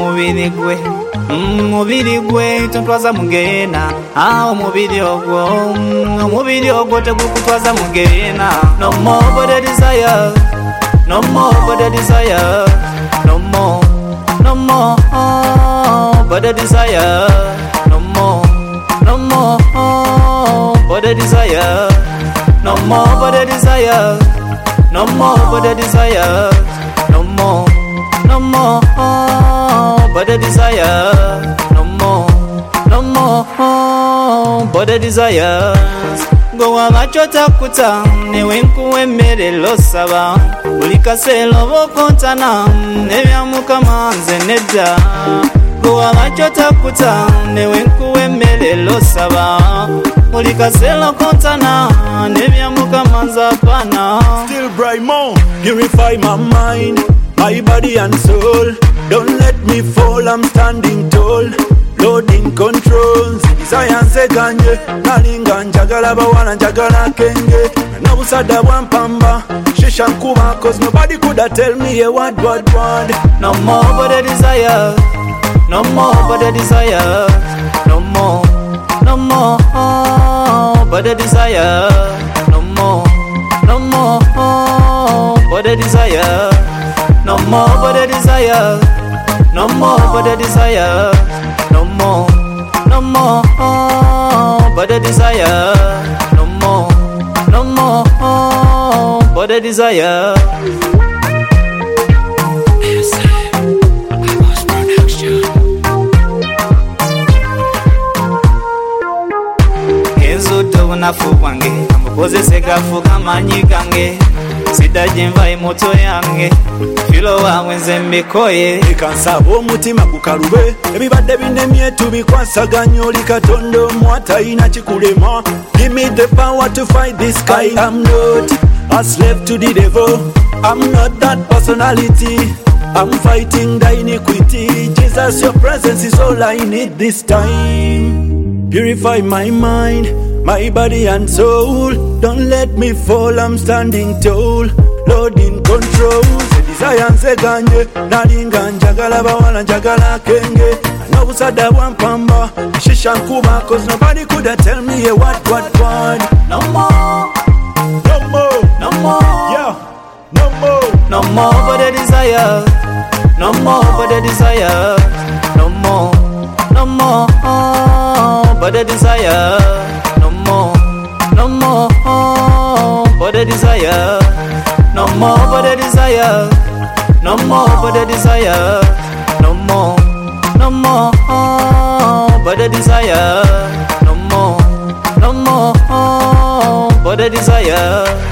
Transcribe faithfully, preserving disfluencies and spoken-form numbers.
omubiri gwe omubiri gwe tutwaza mugena ah omubiri ogwo omubiri ogwo tegukutwaza mugena no more but a desire no more but a desire no more no more but a desire no more no more but a desire no more but a desire no more but a desire no more no more but a desire no more no more but a desire go abachota kuta newe nkuwemere losaba ulikaselo bokontana nebyamuka nze nedda go abachota kuta newe nkuwemere losaba ulikaselo kontana nebyamuka manzapana still bright more purify my mind my body and soul don't let me fall I'm standing tall Lord in control science ganje nalinga njagala bawala njagala kenge nabusada bwampamba shisha nkuba cause nobody could have tell me a word word word no more but a desire no more but a desire no more no more but a desire no more no more but a desire no more but a desire no more but a desire no more no more but a desire no more no more but a desire Kenzo unafu kwange amukozese gafu kamanyi gange sidaje mvaye moto yange filo wawe nze mbikoye ekansaba omutima gukalube ebibadde binemye tubikwasaganya oli Katonda omwatalina kikulema give me the power to fight this guy I'm not a slave to the devil I'm not that personality I'm fighting the iniquity Jesus your presence is all I need this time purify my mind my body and soul don't let me fall I'm standing tall Lord in control desire nze ganje nalinga njagala bawala njagala kenge nobusada bwampamba shisha nkuba cause nobody could have tell me a what what what no more no more no more yeah no more no more but a desire no more but a desire no more no more but a desire no more no more but a desire no more but a desire no more but a desire no more no more but a desire no more no more but a desire